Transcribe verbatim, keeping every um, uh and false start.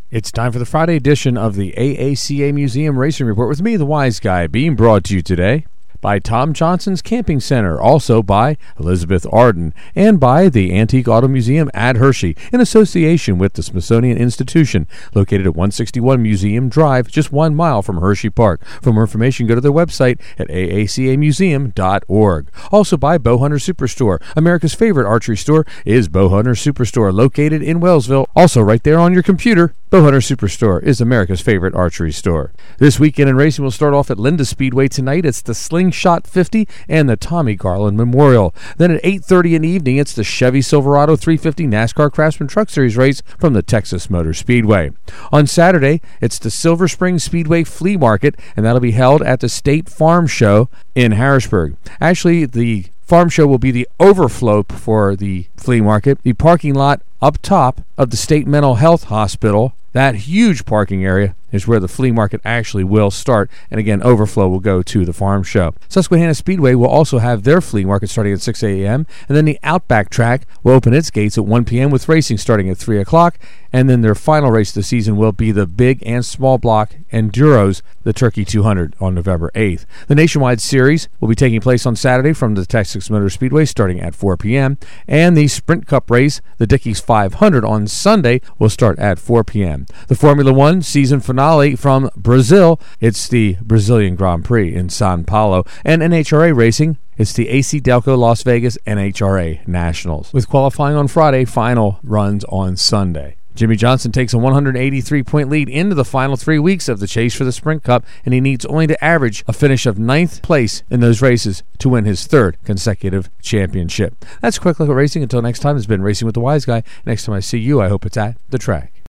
It's time for the Friday edition of the A A C A Museum Racing Report with me, the Wise Guy, being brought to you today by Tom Johnson's Camping Center, also by Elizabeth Arden, and by the Antique Auto Museum at Hershey, in association with the Smithsonian Institution, located at one sixty-one Museum Drive, just one mile from Hershey Park. For more information, go to their website at a a c a museum dot org. Also by Bowhunter Superstore. America's favorite archery store is Bowhunter Superstore, located in Wellsville. Also right there on your computer, Bowhunter Superstore is America's favorite archery store. This weekend in racing, we'll start off at Linda Speedway tonight. It's the Slingshot fifty and the Tommy Garland Memorial. Then at eight thirty in the evening, it's the Chevy Silverado three fifty NASCAR Craftsman Truck Series race from the Texas Motor Speedway. On Saturday, it's the Silver Spring Speedway Flea Market, and that'll be held at the State Farm Show in Harrisburg. Actually, the Farm Show will be the overflow for the flea market. The parking lot up top of the State Mental Health Hospital, that huge parking area, is where the flea market actually will start, and again, overflow will go to the farm show. Susquehanna Speedway will also have their flea market starting at six a.m., and then the Outback Track will open its gates at one p.m. with racing starting at three o'clock, and then their final race of the season will be the big and small block Enduros, the Turkey two hundred, on November eighth. The Nationwide Series will be taking place on Saturday from the Texas Motor Speedway starting at four p.m., and the Sprint Cup race, the Dickies five hundred, on Sunday will start at four p.m. The Formula One season finale from Brazil, it's the Brazilian Grand Prix in Sao Paulo, and N H R A racing, it's the A C Delco Las Vegas N H R A Nationals. With qualifying on Friday, final runs on Sunday. Jimmy Johnson takes a one hundred eighty-three point lead into the final three weeks of the chase for the Sprint Cup, and he needs only to average a finish of ninth place in those races to win his third consecutive championship. That's a quick look at racing. Until next time, it's been Racing with the Wise Guy. Next time I see you, I hope it's at the track.